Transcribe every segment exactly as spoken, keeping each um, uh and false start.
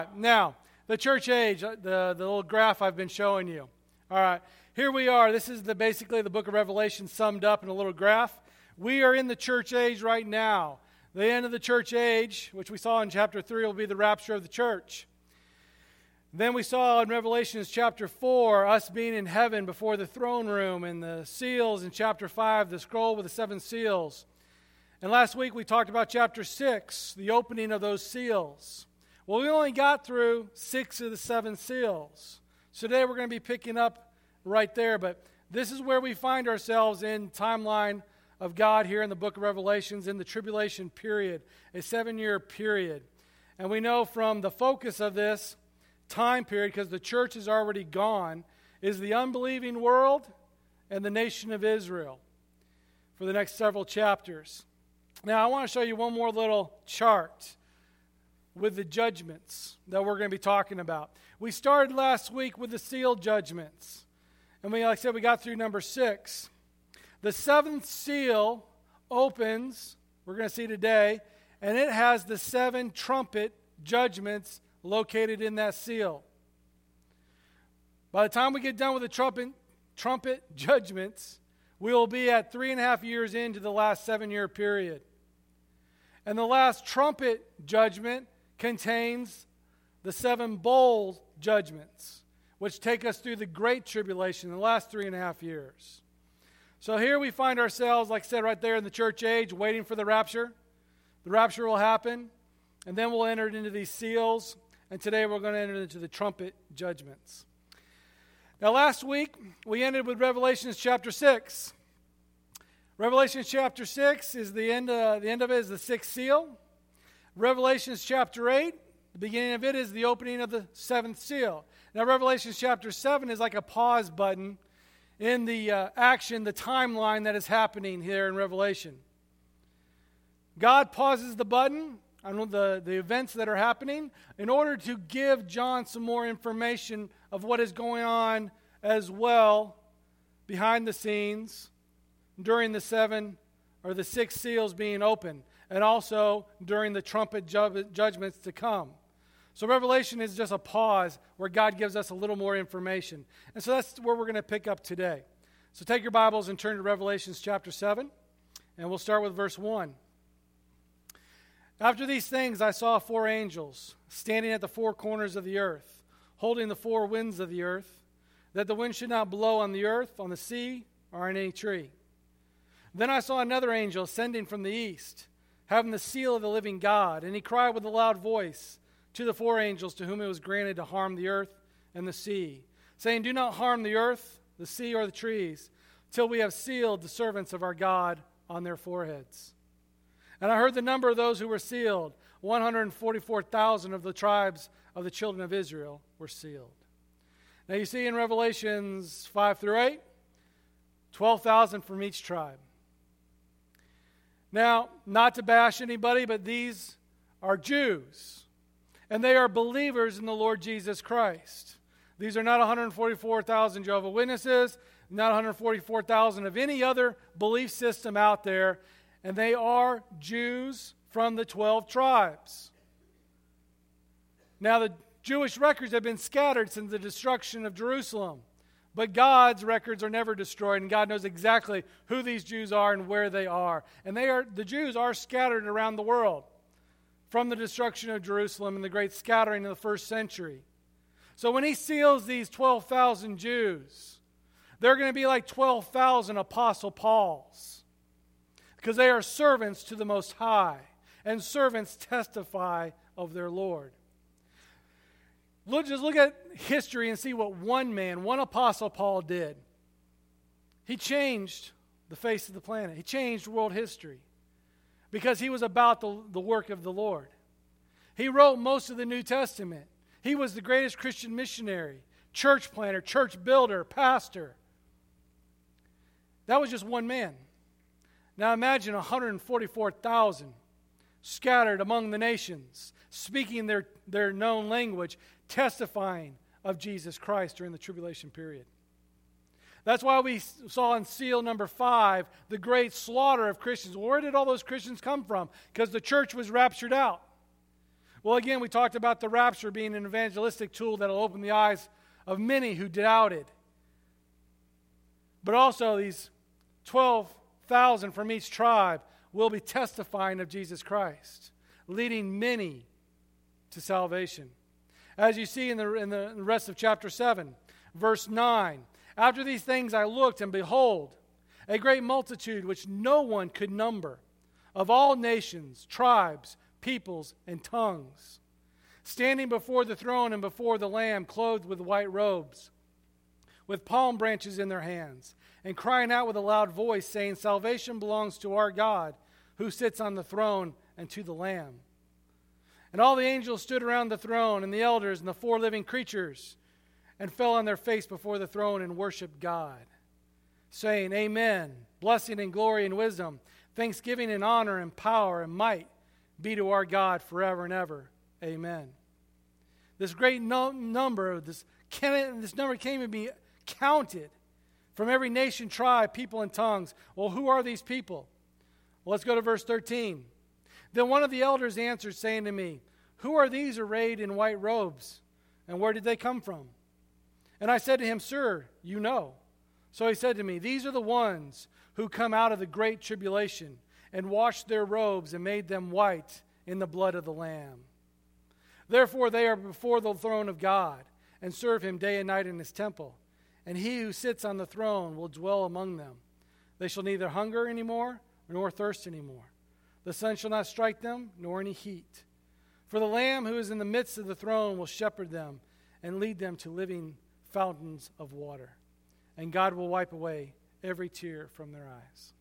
Now, the church age, uh, the, the little graph I've been showing you. All right, here we are. This is the basically the book of Revelation summed up in a little graph. We are in the church age right now. The end of the church age, which we saw in chapter three, will be the rapture of the church. Then we saw in Revelation chapter four, us being in heaven before the throne room, and the seals in chapter five, the scroll with the seven seals. And last week we talked about chapter six, the opening of those seals. Well, we only got through six of the seven seals. So today we're going to be picking up right there, but this is where we find ourselves in timeline of God here in the book of Revelations in the tribulation period, a seven-year period. And we know from the focus of this time period, because the church is already gone, is the unbelieving world and the nation of Israel for the next several chapters. Now, I want to show you one more little chart with the judgments that we're going to be talking about. We started last week with the seal judgments. And we, like I said, we got through number six. The seventh seal opens, we're going to see today, and it has the seven trumpet judgments located in that seal. By the time we get done with the trumpet, trumpet judgments, we will be at three and a half years into the last seven-year period. And the last trumpet judgment contains the seven bowl judgments, which take us through the great tribulation, the last three and a half years. So here we find ourselves, like I said, right there in the church age, waiting for the rapture. The rapture will happen, and then we'll enter into these seals, and today we're going to enter into the trumpet judgments. Now, last week, we ended with Revelation chapter six. Revelation chapter six is the end, uh, the end of it is the sixth seal. Revelation chapter eight, the beginning of it is the opening of the seventh seal. Now, Revelation chapter seven is like a pause button in the uh, action, the timeline that is happening here in Revelation. God pauses the button on the, the events that are happening in order to give John some more information of what is going on as well behind the scenes during the seven or the six seals being opened, and also during the trumpet ju- judgments to come. So Revelation is just a pause where God gives us a little more information. And so that's where we're going to pick up today. So take your Bibles and turn to Revelation chapter seven, and we'll start with verse one. After these things I saw four angels standing at the four corners of the earth, holding the four winds of the earth, that the wind should not blow on the earth, on the sea, or on any tree. Then I saw another angel ascending from the east, having the seal of the living God, and he cried with a loud voice to the four angels to whom it was granted to harm the earth and the sea, saying, Do not harm the earth, the sea, or the trees, till we have sealed the servants of our God on their foreheads. And I heard the number of those who were sealed. one hundred forty-four thousand of the tribes of the children of Israel were sealed. Now you see in Revelations five through eight, twelve thousand from each tribe. Now, not to bash anybody, but these are Jews. And they are believers in the Lord Jesus Christ. These are not one hundred forty-four thousand Jehovah's Witnesses, not one hundred forty-four thousand of any other belief system out there. And they are Jews from the twelve tribes. Now, the Jewish records have been scattered since the destruction of Jerusalem. But God's records are never destroyed, and God knows exactly who these Jews are and where they are. And they are the Jews are scattered around the world from the destruction of Jerusalem and the great scattering in the first century. So when he seals these twelve thousand Jews, they're going to be like twelve thousand Apostle Pauls, because they are servants to the Most High, and servants testify of their Lord. Look, just look at history and see what one man, one Apostle Paul did. He changed the face of the planet. He changed world history because he was about the, the work of the Lord. He wrote most of the New Testament. He was the greatest Christian missionary, church planter, church builder, pastor. That was just one man. Now imagine one hundred forty-four thousand scattered among the nations, speaking their, their known language, testifying of Jesus Christ during the tribulation period. That's why we saw in seal number five the great slaughter of Christians. Where did all those Christians come from? Because the church was raptured out. Well, again, we talked about the rapture being an evangelistic tool that will open the eyes of many who doubted. But also these twelve thousand from each tribe will be testifying of Jesus Christ, leading many to salvation. As you see in the, in the rest of chapter seven, verse nine, after these things I looked, and behold, a great multitude which no one could number, of all nations, tribes, peoples, and tongues, standing before the throne and before the Lamb, clothed with white robes, with palm branches in their hands, and crying out with a loud voice, saying, Salvation belongs to our God, who sits on the throne, and to the Lamb. And all the angels stood around the throne, and the elders, and the four living creatures, and fell on their face before the throne and worshiped God, saying, Amen, blessing and glory and wisdom, thanksgiving and honor and power and might be to our God forever and ever. Amen. This great no- number, this, can, this number can't even be counted, from every nation, tribe, people, and tongues. Well, who are these people? Well, let's go to verse thirteen. Then one of the elders answered, saying to me, Who are these arrayed in white robes, and where did they come from? And I said to him, Sir, you know. So he said to me, These are the ones who come out of the great tribulation, and washed their robes and made them white in the blood of the Lamb. Therefore they are before the throne of God, and serve him day and night in his temple. And he who sits on the throne will dwell among them. They shall neither hunger any more, nor thirst any more. The sun shall not strike them, nor any heat. For the Lamb who is in the midst of the throne will shepherd them, and lead them to living fountains of water. And God will wipe away every tear from their eyes.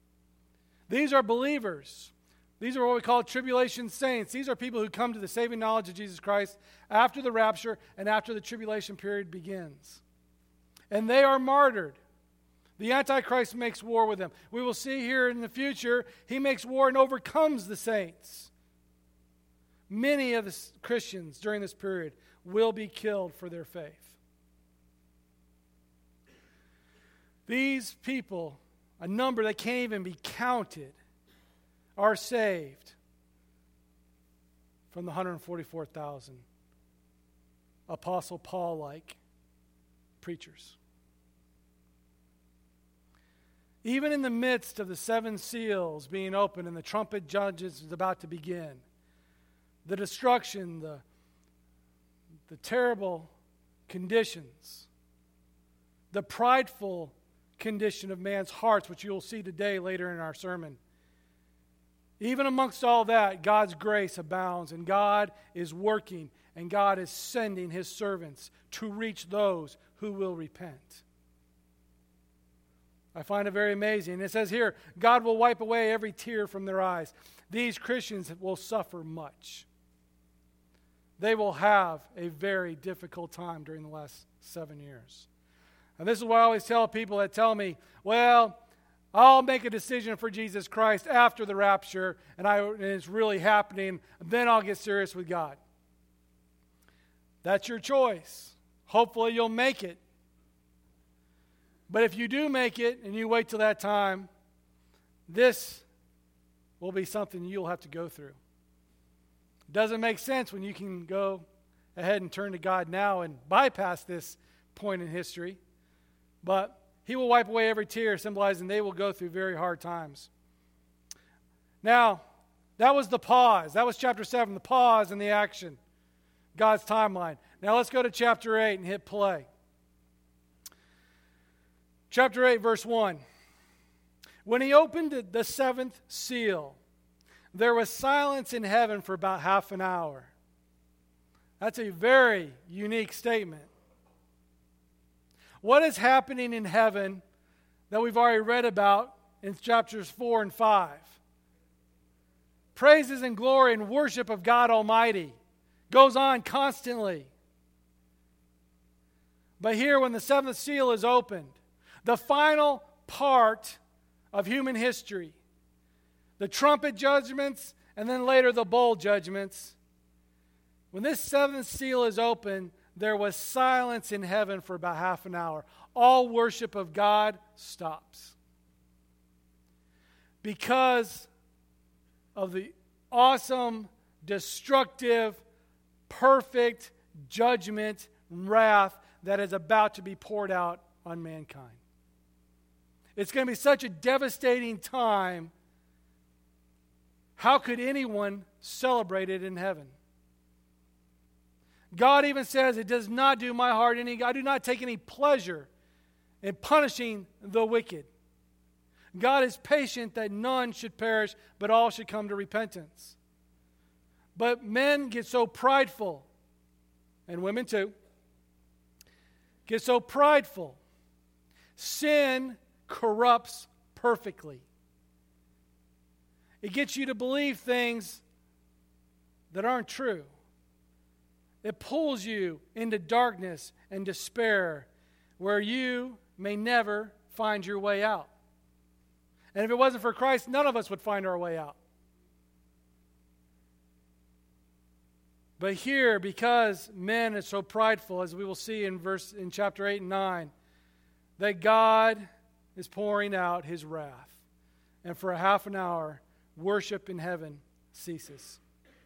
These are believers. These are what we call tribulation saints. These are people who come to the saving knowledge of Jesus Christ after the rapture and after the tribulation period begins. And they are martyred. The Antichrist makes war with them. We will see here in the future, he makes war and overcomes the saints. Many of the Christians during this period will be killed for their faith. These people, a number that can't even be counted, are saved from the one hundred forty-four thousand Apostle Paul-like preachers. Even in the midst of the seven seals being opened and the trumpet judges is about to begin, the destruction, the, the terrible conditions, the prideful condition of man's hearts, which you will see today later in our sermon. Even amongst all that, God's grace abounds, and God is working, and God is sending his servants to reach those who will repent. I find it very amazing. It says here, God will wipe away every tear from their eyes. These Christians will suffer much. They will have a very difficult time during the last seven years. And this is what I always tell people that tell me, well, I'll make a decision for Jesus Christ after the rapture, and, I, and it's really happening, and then I'll get serious with God. That's your choice. Hopefully you'll make it. But if you do make it and you wait till that time, this will be something you'll have to go through. It doesn't make sense when you can go ahead and turn to God now and bypass this point in history. But he will wipe away every tear, symbolizing they will go through very hard times. Now, that was the pause. That was chapter seven, the pause and the action. God's timeline. Now let's go to chapter eight and hit play. Chapter eight, verse one. When he opened the seventh seal, there was silence in heaven for about half an hour. That's a very unique statement. What is happening in heaven that we've already read about in chapters four and five? Praises and glory and worship of God Almighty goes on constantly. But here, when the seventh seal is opened, the final part of human history, the trumpet judgments, and then later the bowl judgments, when this seventh seal is opened, there was silence in heaven for about half an hour. All worship of God stops. Because of the awesome destructive, perfect judgment, wrath that is about to be poured out on mankind. It's going to be such a devastating time. How could anyone celebrate it in heaven? God even says, it does not do my heart any good. I do not take any pleasure in punishing the wicked. God is patient that none should perish, but all should come to repentance. But men get so prideful, and women too, get so prideful. Sin corrupts perfectly. It gets you to believe things that aren't true. It pulls you into darkness and despair where you may never find your way out. And if it wasn't for Christ, none of us would find our way out. But here, because men are so prideful, as we will see in verse in chapter eight and nine, that God is pouring out his wrath. And for a half an hour, worship in heaven ceases.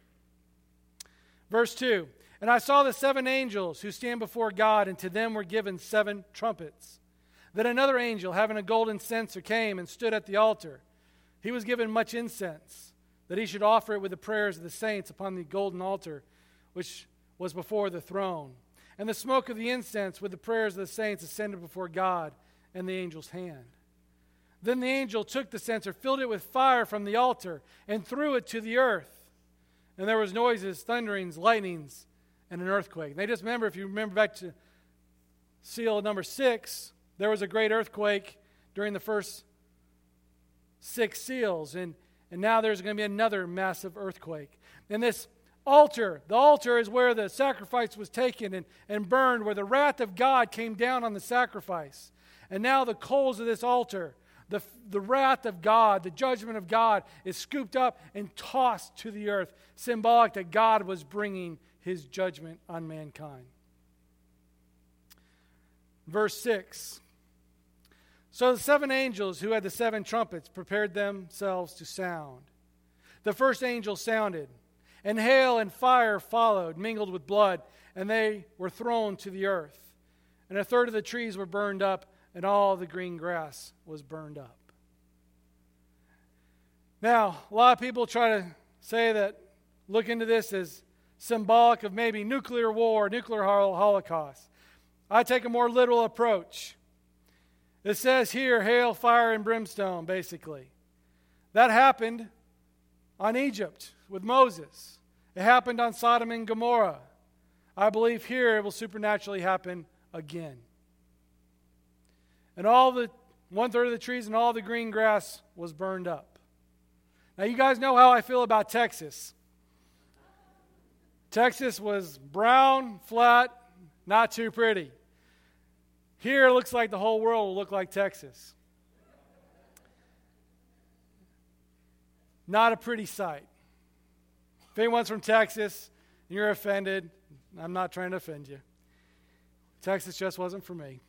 Verse two, and I saw the seven angels who stand before God, and to them were given seven trumpets. Then another angel, having a golden censer, came and stood at the altar. He was given much incense, that he should offer it with the prayers of the saints upon the golden altar, which was before the throne. And the smoke of the incense with the prayers of the saints ascended before God and the angel's hand. Then the angel took the censer, filled it with fire from the altar, and threw it to the earth. And there was noises, thunderings, lightnings, and an earthquake. And they just remember, if you remember back to seal number six, there was a great earthquake during the first six seals. And, and now there's going to be another massive earthquake. And this altar, the altar is where the sacrifice was taken and, and burned, where the wrath of God came down on the sacrifice. And now the coals of this altar, the, the wrath of God, the judgment of God is scooped up and tossed to the earth, symbolic that God was bringing his judgment on mankind. Verse six. So the seven angels who had the seven trumpets prepared themselves to sound. The first angel sounded, and hail and fire followed, mingled with blood, and they were thrown to the earth. And a third of the trees were burned up, and all the green grass was burned up. Now, a lot of people try to say that, look into this as symbolic of maybe nuclear war, nuclear holocaust. I take a more literal approach. It says here, hail, fire, and brimstone, basically. That happened on Egypt with Moses. It happened on Sodom and Gomorrah. I believe here it will supernaturally happen again. And all the, one third of the trees and all the green grass was burned up. Now you guys know how I feel about Texas. Texas was brown, flat, not too pretty. Here it looks like the whole world will look like Texas. Not a pretty sight. If anyone's from Texas and you're offended, I'm not trying to offend you. Texas just wasn't for me.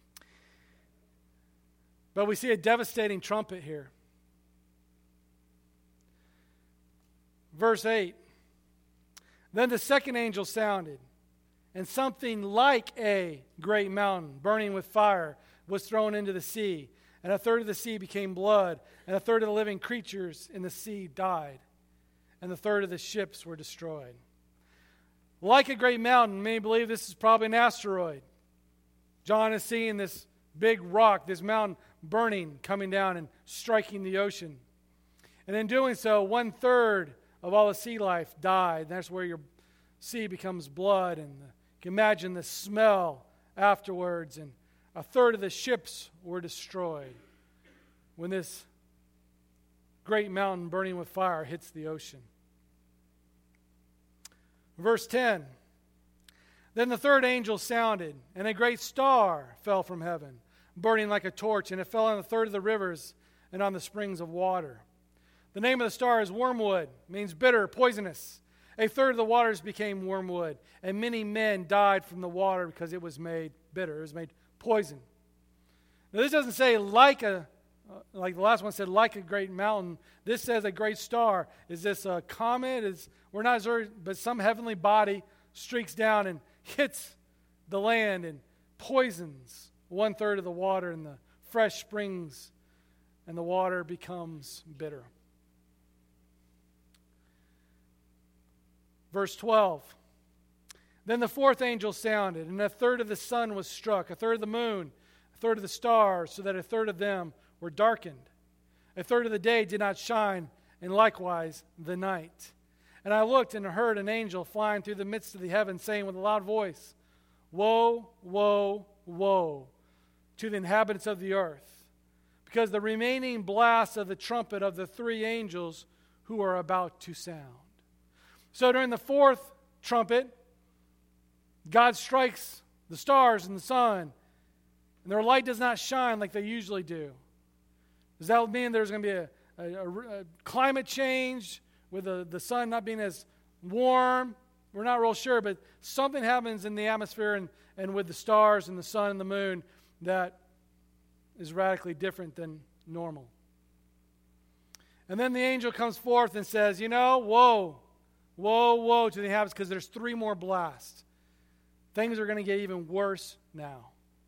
But we see a devastating trumpet here. Verse eight. Then the second angel sounded, and something like a great mountain, burning with fire, was thrown into the sea. And a third of the sea became blood, and a third of the living creatures in the sea died, and a third of the ships were destroyed. Like a great mountain, many believe this is probably an asteroid. John is seeing this big rock, this mountain burning, coming down and striking the ocean. And in doing so, one third of all the sea life died. That's where your sea becomes blood, and the, you can imagine the smell afterwards. And a third of the ships were destroyed when this great mountain burning with fire hits the ocean. Verse ten. Then the third angel sounded, and a great star fell from heaven, burning like a torch, and it fell on a third of the rivers and on the springs of water. The name of the star is wormwood, means bitter, poisonous. A third of the waters became wormwood, and many men died from the water because it was made bitter. It was made poison. Now, this doesn't say like a, uh, like the last one said, like a great mountain. This says a great star. Is this a comet? Is we're not sure, but some heavenly body streaks down and hits the land and poisons one third of the water in the fresh springs, and the water becomes bitter. Verse twelve. Then the fourth angel sounded, and a third of the sun was struck, a third of the moon, a third of the stars, so that a third of them were darkened. A third of the day did not shine, and likewise the night. And I looked and heard an angel flying through the midst of the heavens, saying with a loud voice, Woe, woe, woe to the inhabitants of the earth, because the remaining blast of the trumpet of the three angels who are about to sound. So during the fourth trumpet, God strikes the stars and the sun, and their light does not shine like they usually do. Does that mean there's going to be a, a, a, a climate change with the, the sun not being as warm? We're not real sure, but something happens in the atmosphere and, and with the stars and the sun and the moon that is radically different than normal. And then the angel comes forth and says, you know, woe, woe, woe to the inhabitants, because there's three more blasts. Things are going to get even worse now.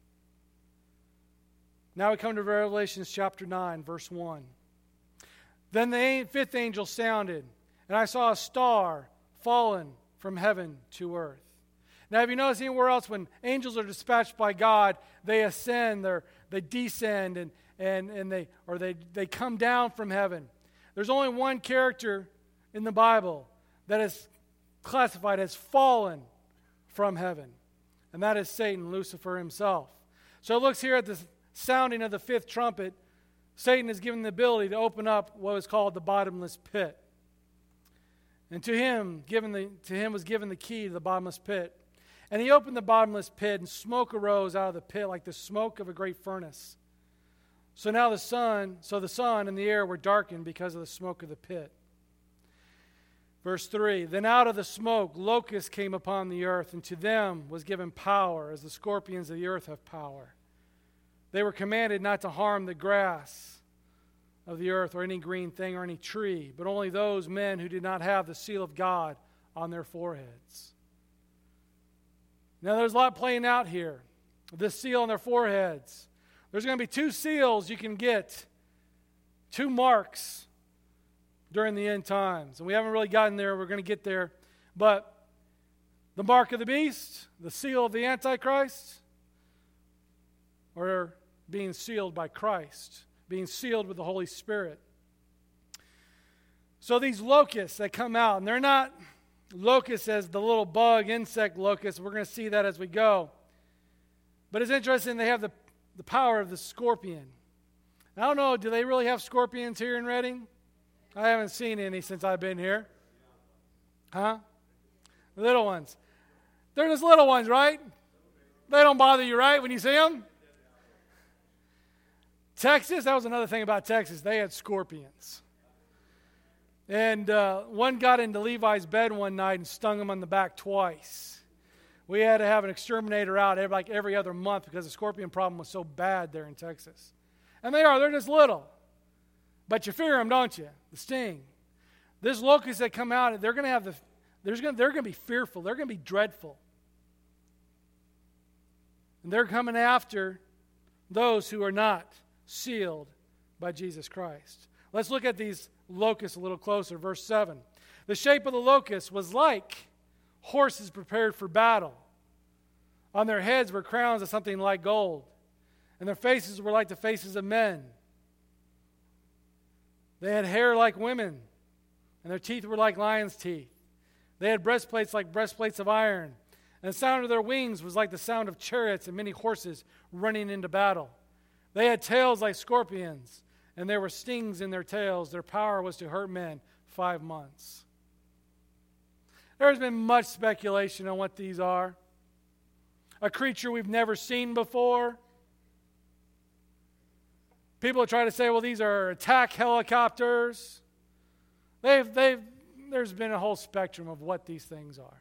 Now we come to Revelation chapter nine, verse one. Then the fifth angel sounded, and I saw a star fallen from heaven to earth. Now, have you noticed anywhere else when angels are dispatched by God, they ascend, they descend, and, and, and they or they, they come down from heaven? There's only one character in the Bible that is classified as fallen from heaven, and that is Satan, Lucifer himself. So it looks here at the sounding of the fifth trumpet, Satan is given the ability to open up what is called the bottomless pit. And to him, given the, to him was given the key to the bottomless pit. And he opened the bottomless pit, and smoke arose out of the pit like the smoke of a great furnace. So now the sun, so the sun and the air were darkened because of the smoke of the pit. Verse three, then out of the smoke locusts came upon the earth, and to them was given power, as the scorpions of the earth have power. They were commanded not to harm the grass of the earth or any green thing or any tree, but only those men who did not have the seal of God on their foreheads. Now there's a lot playing out here. This seal on their foreheads. There's going to be two seals you can get, two marks during the end times. And we haven't really gotten there. We're going to get there. But the mark of the beast, the seal of the Antichrist, or being sealed by Christ, being sealed with the Holy Spirit. So these locusts that come out, and they're not locusts as the little bug, insect locusts. We're going to see that as we go. But it's interesting, they have the, the power of the scorpion. I don't know, do they really have scorpions here in Redding? I haven't seen any since I've been here. Huh? Little ones. They're just little ones, right? They don't bother you, right, when you see them? Texas, that was another thing about Texas. They had scorpions. And uh, one got into Levi's bed one night and stung him on the back twice. We had to have an exterminator out every, like every other month because the scorpion problem was so bad there in Texas. And they are, they're just little. But you fear them, don't you? The sting. This locusts that come out, they're going to have the, there's going, they're going to be fearful. They're going to be dreadful. And they're coming after those who are not sealed by Jesus Christ. Let's look at these locusts a little closer. Verse seven. The shape of the locust was like horses prepared for battle. On their heads were crowns of something like gold, and their faces were like the faces of men. They had hair like women, and their teeth were like lions' teeth. They had breastplates like breastplates of iron, and the sound of their wings was like the sound of chariots and many horses running into battle. They had tails like scorpions, and there were stings in their tails. Their power was to hurt men five months. There's been much speculation on what these are. A creature we've never seen before. People try to say, well, these are attack helicopters. They've, they've, there's been a whole spectrum of what these things are.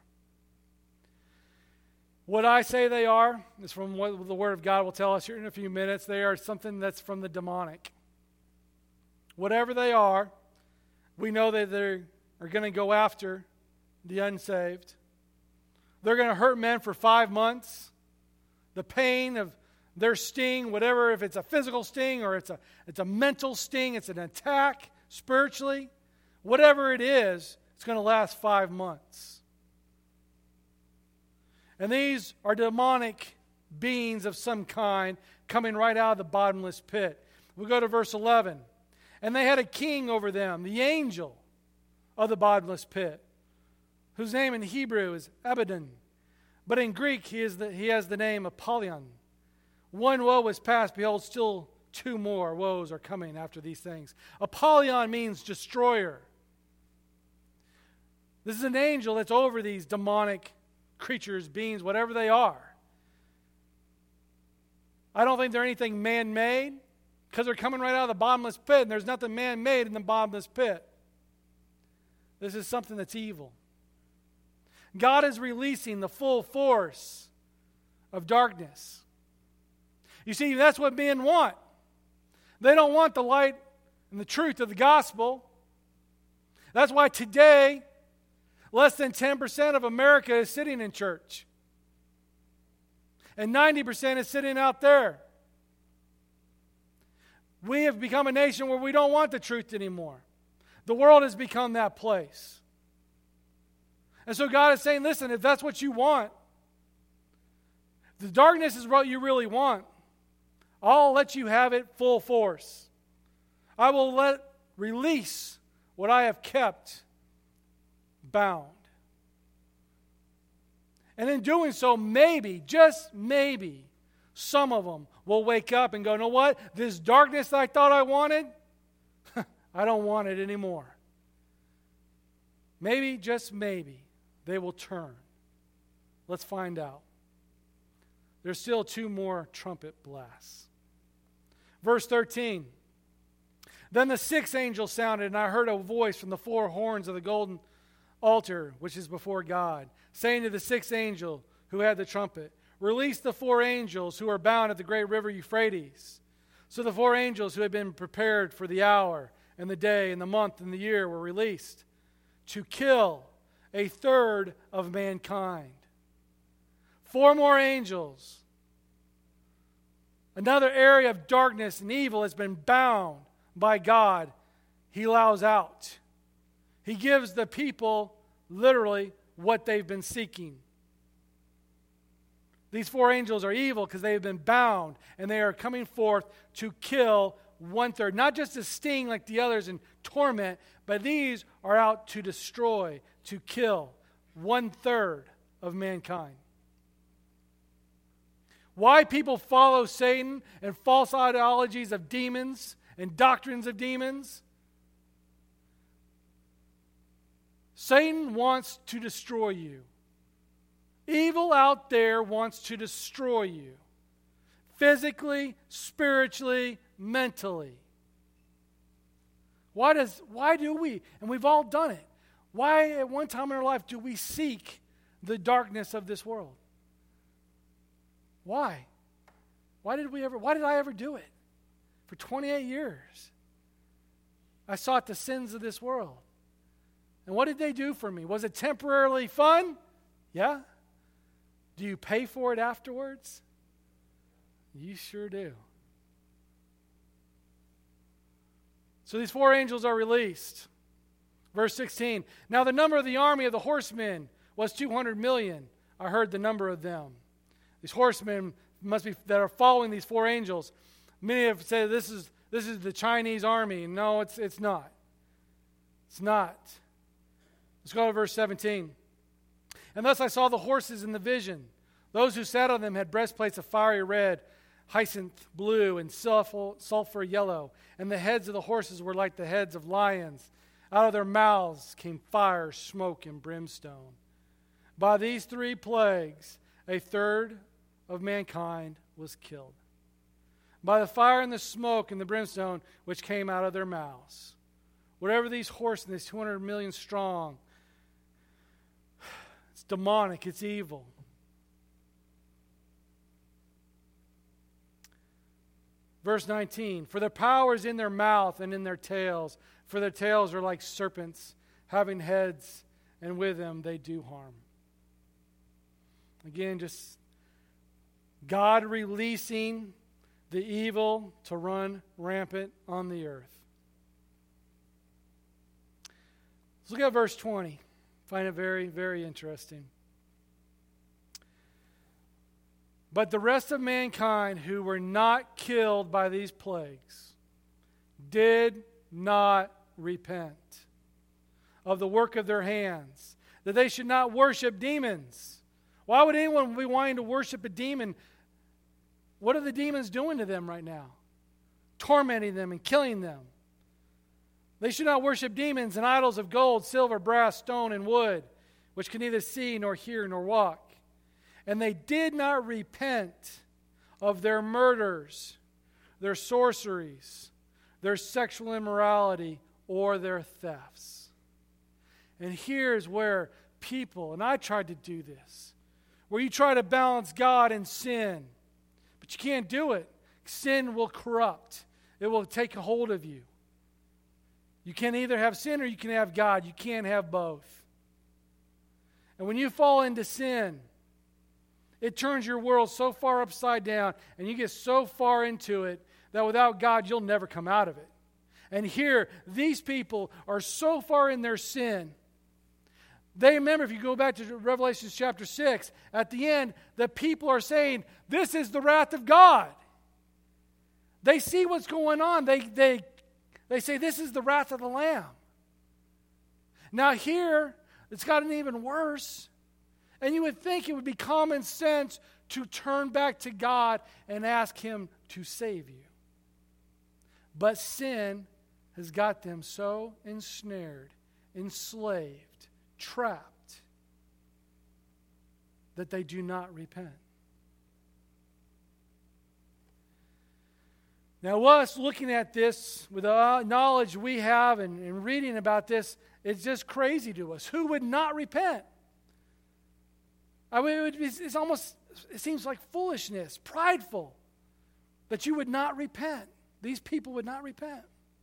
What I say they are is from what the Word of God will tell us here in a few minutes. They are something that's from the demonic. whatever they are, we know that they are going to go after the unsaved. They're going to hurt men for five months. The pain of their sting, whatever, if it's a physical sting or it's a, it's a mental sting, it's an attack spiritually, whatever it is, it's going to last five months. And these are demonic beings of some kind coming right out of the bottomless pit. We go to verse eleven. And they had a king over them, the angel of the bottomless pit, whose name in Hebrew is Abaddon, but in Greek he, is the, he has the name Apollyon. One woe was past, behold, still two more woes are coming after these things. Apollyon means destroyer. This is an angel that's over these demonic creatures, beings, whatever they are. I don't think they're anything man-made, because they're coming right out of the bottomless pit, and there's nothing man-made in the bottomless pit. This is something that's evil. God is releasing the full force of darkness. You see, that's what men want. They don't want the light and the truth of the gospel. That's why today, less than ten percent of America is sitting in church. And ninety percent is sitting out there. We have become a nation where we don't want the truth anymore. The world has become that place. And so God is saying, listen, if that's what you want, if the darkness is what you really want, I'll let you have it full force. I will let release what I have kept bound. And in doing so, maybe, just maybe, some of them will wake up and go, you know what? This darkness that I thought I wanted, I don't want it anymore. Maybe, just maybe, they will turn. Let's find out. There's still two more trumpet blasts. Verse thirteen. Then the sixth angel sounded, and I heard a voice from the four horns of the golden altar, which is before God, saying to the sixth angel who had the trumpet, release the four angels who are bound at the great river Euphrates. So the four angels who had been prepared for the hour and the day and the month and the year were released to kill a third of mankind. Four more angels. Another area of darkness and evil has been bound by God. He allows out. He gives the people literally what they've been seeking. These four angels are evil because they have been bound, and they are coming forth to kill one-third. Not just to sting like the others and torment, but these are out to destroy, to kill one-third of mankind. Why people follow Satan and false ideologies of demons and doctrines of demons? Satan wants to destroy you. Evil out there wants to destroy you. Physically, spiritually, mentally. Why does why do we, and we've all done it, why at one time in our life do we seek the darkness of this world? Why? Why did we ever why did I ever do it? For twenty-eight years. I sought the sins of this world. And what did they do for me? Was it temporarily fun? Yeah. Do you pay for it afterwards? You sure do. So these four angels are released. Verse sixteen. Now the number of the army of the horsemen was two hundred million. I heard the number of them. These horsemen must be that are following these four angels. Many have said this is this is the Chinese army. No, it's it's not. It's not. Let's go to verse seventeen. And thus I saw the horses in the vision. Those who sat on them had breastplates of fiery red, hyacinth blue, and sulfur, sulfur yellow. And the heads of the horses were like the heads of lions. Out of their mouths came fire, smoke, and brimstone. By these three plagues, a third of mankind was killed. By the fire and the smoke and the brimstone which came out of their mouths. Whatever these horses, these two hundred million strong, it's demonic, it's evil. Verse nineteen, for their power is in their mouth and in their tails, for their tails are like serpents, having heads, and with them they do harm. Again, just God releasing the evil to run rampant on the earth. Let's look at verse twenty. Find it very, very interesting. But the rest of mankind who were not killed by these plagues did not repent of the work of their hands, that they should not worship demons. Why would anyone be wanting to worship a demon? What are the demons doing to them right now? Tormenting them and killing them. They should not worship demons and idols of gold, silver, brass, stone, and wood, which can neither see nor hear nor walk. And they did not repent of their murders, their sorceries, their sexual immorality, or their thefts. And here's where people, and I tried to do this, where you try to balance God and sin, but you can't do it. Sin will corrupt. It will take a hold of you. You can either have sin or you can have God. You can't have both. And when you fall into sin, it turns your world so far upside down, and you get so far into it that without God, you'll never come out of it. And here, these people are so far in their sin. They remember, if you go back to Revelation chapter six, at the end, the people are saying, this is the wrath of God. They see what's going on. They, they, they say, this is the wrath of the Lamb. Now here, it's gotten even worse. And you would think it would be common sense to turn back to God and ask Him to save you. But sin has got them so ensnared, enslaved, trapped, that they do not repent. Now, us looking at this with the knowledge we have and, and reading about this, it's just crazy to us. Who would not repent? I mean, it would be, it's almost, it seems like foolishness, prideful, that you would not repent. These people would not repent.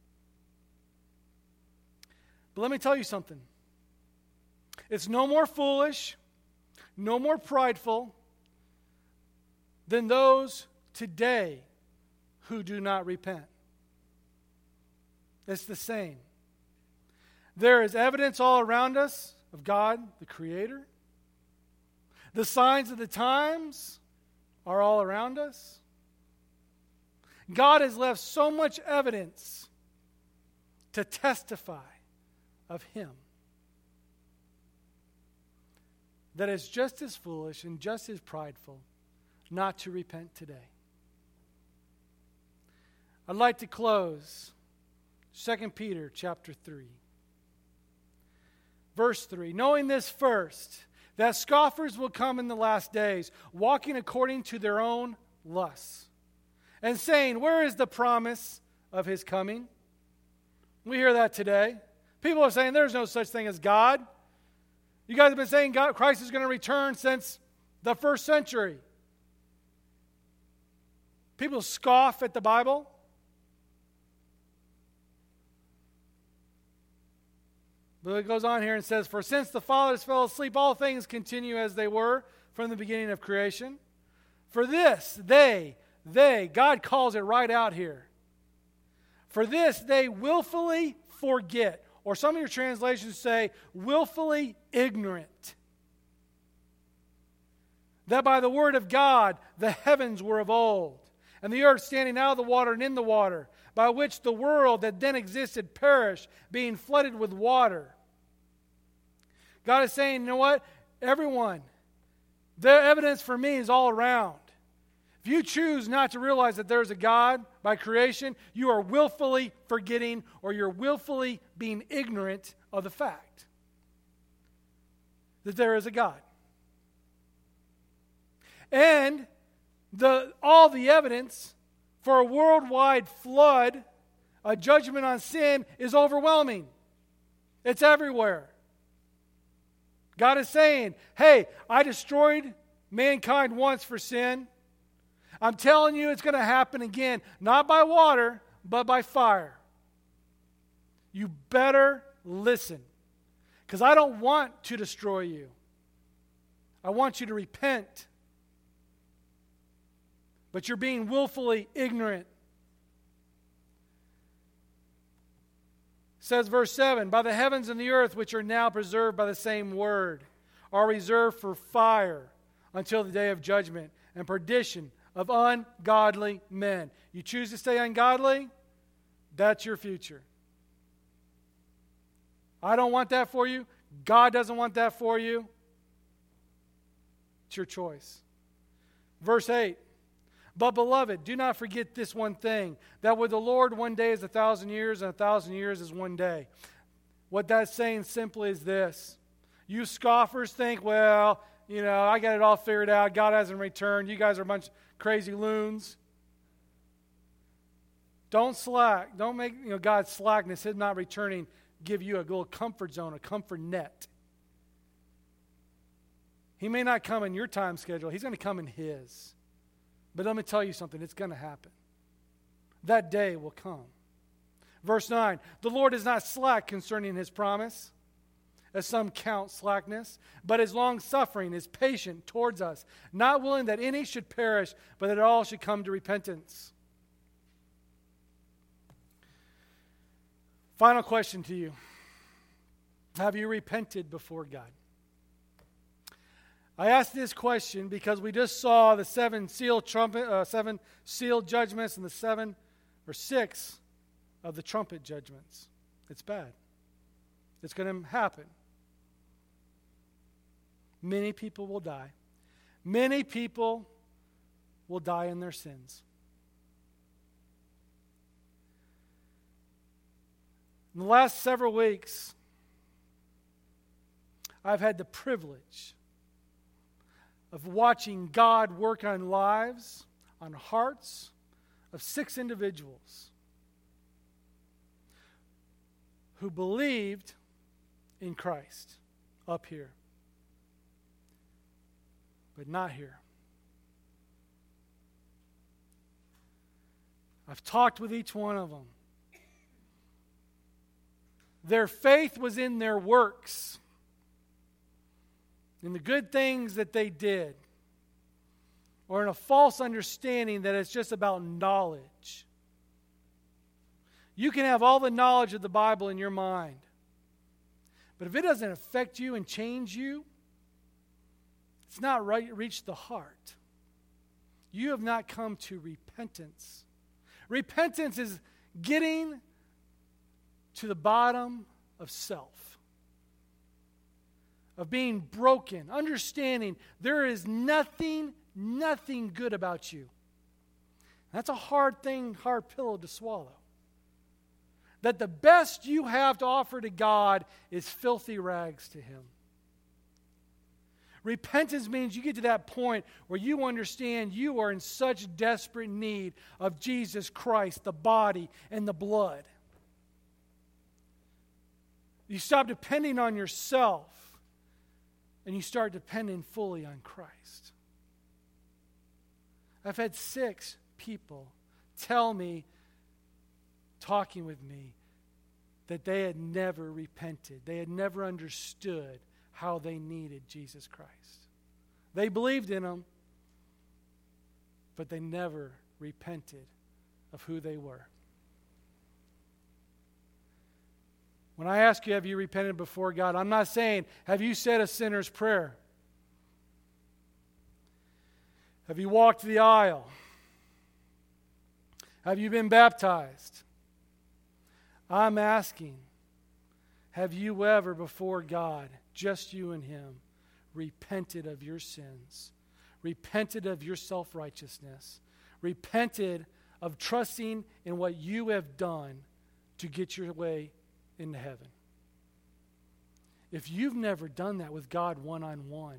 But let me tell you something. It's no more foolish, no more prideful than those today who do not repent. It's the same. There is evidence all around us of God, the Creator. The signs of the times are all around us. God has left so much evidence to testify of Him that it's just as foolish and just as prideful not to repent today. I'd like to close Second Peter chapter three. Verse three, knowing this first, that scoffers will come in the last days, walking according to their own lusts, and saying, where is the promise of His coming? We hear that today. People are saying there's no such thing as God. You guys have been saying God, Christ is going to return since the first century. People scoff at the Bible. But it goes on here and says, for since the fathers fell asleep, all things continue as they were from the beginning of creation. For this, they, they, God calls it right out here. For this, they willfully forget. Or some of your translations say, willfully ignorant. That by the word of God, the heavens were of old, and the earth standing out of the water and in the water, by which the world that then existed perished, being flooded with water. God is saying, you know what? Everyone, the evidence for me is all around. If you choose not to realize that there's a God by creation, you are willfully forgetting or you're willfully being ignorant of the fact that there is a God. And the all the evidence for a worldwide flood, a judgment on sin, is overwhelming. It's everywhere. God is saying, hey, I destroyed mankind once for sin. I'm telling you it's going to happen again, not by water, but by fire. You better listen, because I don't want to destroy you. I want you to repent. But you're being willfully ignorant. Says verse seven, by the heavens and the earth, which are now preserved by the same word, are reserved for fire until the day of judgment and perdition of ungodly men. You choose to stay ungodly? That's your future. I don't want that for you. God doesn't want that for you. It's your choice. Verse eight. But beloved, do not forget this one thing, that with the Lord one day is a thousand years, and a thousand years is one day. What that's saying simply is this. You scoffers think, well, you know, I got it all figured out. God hasn't returned. You guys are a bunch of crazy loons. Don't slack. Don't make, you know, God's slackness, His not returning, give you a little comfort zone, a comfort net. He may not come in your time schedule. He's going to come in His. But let me tell you something. It's going to happen. That day will come. Verse nine. The Lord is not slack concerning His promise, as some count slackness, but is long-suffering, is patient towards us, not willing that any should perish, but that all should come to repentance. Final question to you. Have you repented before God? I asked this question because we just saw the seven seal trumpet, uh, seven seal judgments and the seven or six of the trumpet judgments. It's bad. It's going to happen. Many people will die. Many people will die in their sins. In the last several weeks, I've had the privilege of watching God work on lives, on hearts of six individuals who believed in Christ up here, but not here. I've talked with each one of them. Their faith was in their works, in the good things that they did, or in a false understanding that it's just about knowledge. You can have all the knowledge of the Bible in your mind, but if it doesn't affect you and change you, it's not right, reached the heart. You have not come to repentance. Repentance is getting to the bottom of self, of being broken, understanding there is nothing, nothing good about you. That's a hard thing, hard pill to swallow. That the best you have to offer to God is filthy rags to Him. Repentance means you get to that point where you understand you are in such desperate need of Jesus Christ, the body and the blood. You stop depending on yourself and you start depending fully on Christ. I've had six people tell me, talking with me, that they had never repented. They had never understood how they needed Jesus Christ. They believed in Him, but they never repented of who they were. When I ask you, have you repented before God? I'm not saying, have you said a sinner's prayer? Have you walked the aisle? Have you been baptized? I'm asking, have you ever before God, just you and Him, repented of your sins, repented of your self-righteousness, repented of trusting in what you have done to get your way into heaven? If you've never done that with God one-on-one,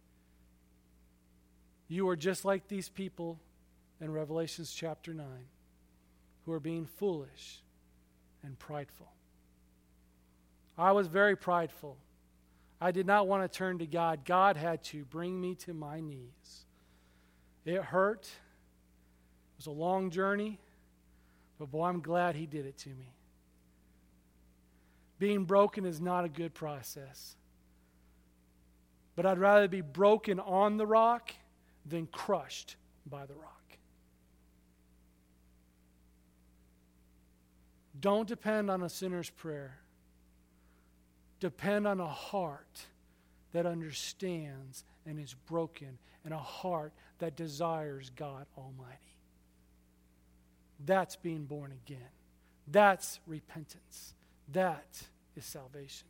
you are just like these people in Revelation chapter nine who are being foolish and prideful. I was very prideful. I did not want to turn to God. God had to bring me to my knees. It hurt. was a long journey, but boy, I'm glad he did it to me. Being broken is not a good process. But I'd rather be broken on the rock than crushed by the rock. Don't depend on a sinner's prayer. Depend on a heart that understands and is broken, and a heart that desires God Almighty. That's being born again. That's repentance. That is salvation.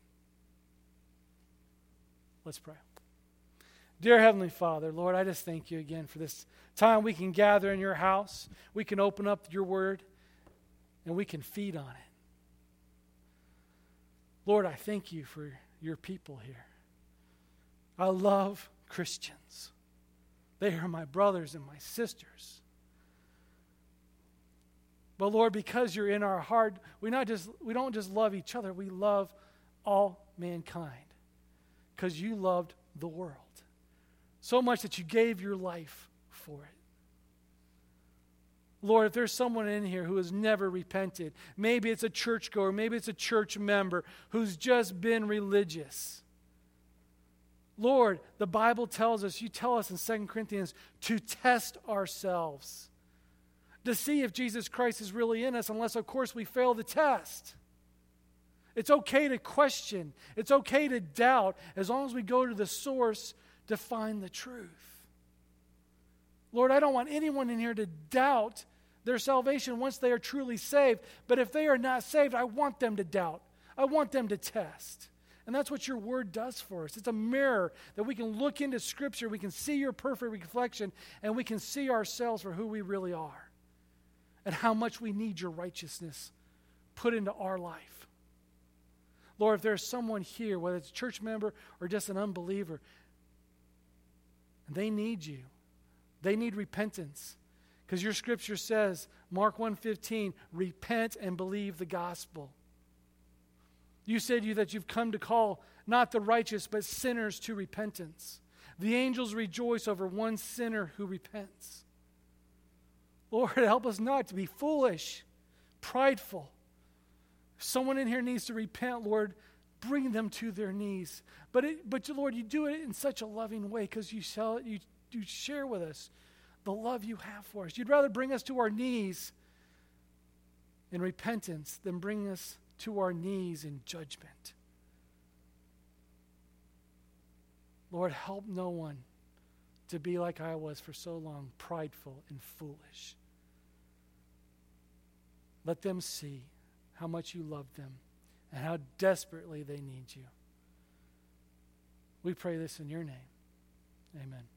Let's pray. Dear Heavenly Father, Lord, I just thank you again for this time we can gather in your house. We can open up your word and we can feed on it. Lord, I thank you for your people here. I love Christians. They are my brothers and my sisters. But Lord, because you're in our heart, we not just we don't just love each other, we love all mankind. Because you loved the world so much that you gave your life for it. Lord, if there's someone in here who has never repented, maybe it's a churchgoer, maybe it's a church member who's just been religious. Lord, the Bible tells us, you tell us in Second Corinthians, to test ourselves, to see if Jesus Christ is really in us, unless, of course, we fail the test. It's okay to question. It's okay to doubt, as long as we go to the source to find the truth. Lord, I don't want anyone in here to doubt their salvation once they are truly saved. But if they are not saved, I want them to doubt. I want them to test. And that's what your word does for us. It's a mirror that we can look into Scripture, we can see your perfect reflection, and we can see ourselves for who we really are and how much we need your righteousness put into our life. Lord, if there's someone here, whether it's a church member or just an unbeliever, and they need you, they need repentance. Because your Scripture says, Mark one fifteen, repent and believe the gospel. You said you that you've come to call not the righteous, but sinners to repentance. The angels rejoice over one sinner who repents. Lord, help us not to be foolish, prideful. If someone in here needs to repent, Lord, bring them to their knees. But, it, but Lord, you do it in such a loving way because you, you, you share with us the love you have for us. You'd rather bring us to our knees in repentance than bring us to our knees in judgment. Lord, help no one to be like I was for so long, prideful and foolish. Let them see how much you love them and how desperately they need you. We pray this in your name. Amen.